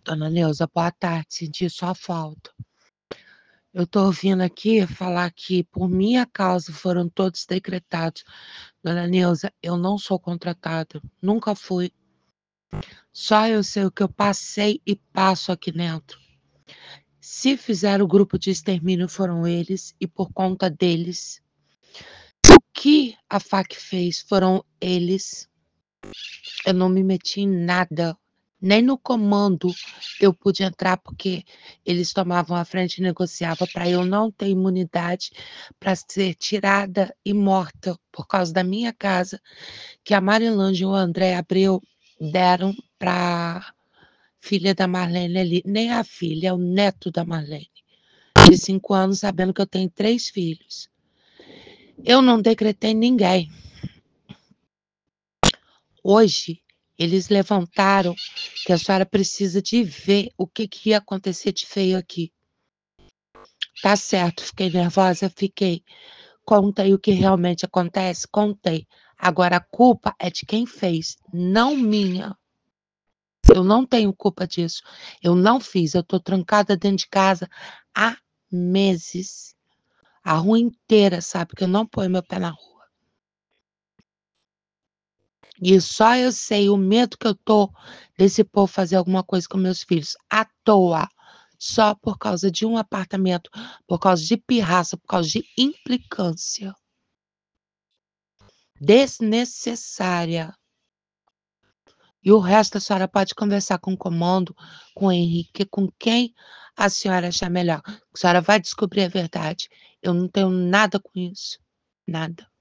Dona Neuza, boa tarde, senti sua falta. Eu tô ouvindo aqui falar que por minha causa foram todos decretados. Dona Neuza, eu não sou contratada, nunca fui. Só eu sei o que eu passei e passo aqui dentro. Se fizeram o grupo de extermínio foram eles e por conta deles. O que a FAC fez foram eles. Eu não me meti em nada. Nem no comando eu pude entrar, porque eles tomavam a frente e negociavam para eu não ter imunidade para ser tirada e morta por causa da minha casa, que a Marilândia e o André Abreu deram para filha da Marlene ali. Nem a filha, é o neto da Marlene, de 5 anos, sabendo que eu tenho 3 filhos. Eu não decretei ninguém. Hoje, eles levantaram que a senhora precisa de ver o que ia acontecer de feio aqui. Tá certo, fiquei nervosa? Fiquei. Contei o que realmente acontece? Contei. Agora, a culpa é de quem fez, não minha. Eu não tenho culpa disso. Eu não fiz. Eu tô trancada dentro de casa há meses. A rua inteira sabe que eu não ponho meu pé na rua. E só eu sei o medo que eu tô desse povo fazer alguma coisa com meus filhos à toa, só por causa de um apartamento, por causa de pirraça, por causa de implicância desnecessária. E o resto a senhora pode conversar com o comando, com o Henrique, com quem a senhora achar melhor. A senhora vai descobrir a verdade. Eu não tenho nada com isso, nada.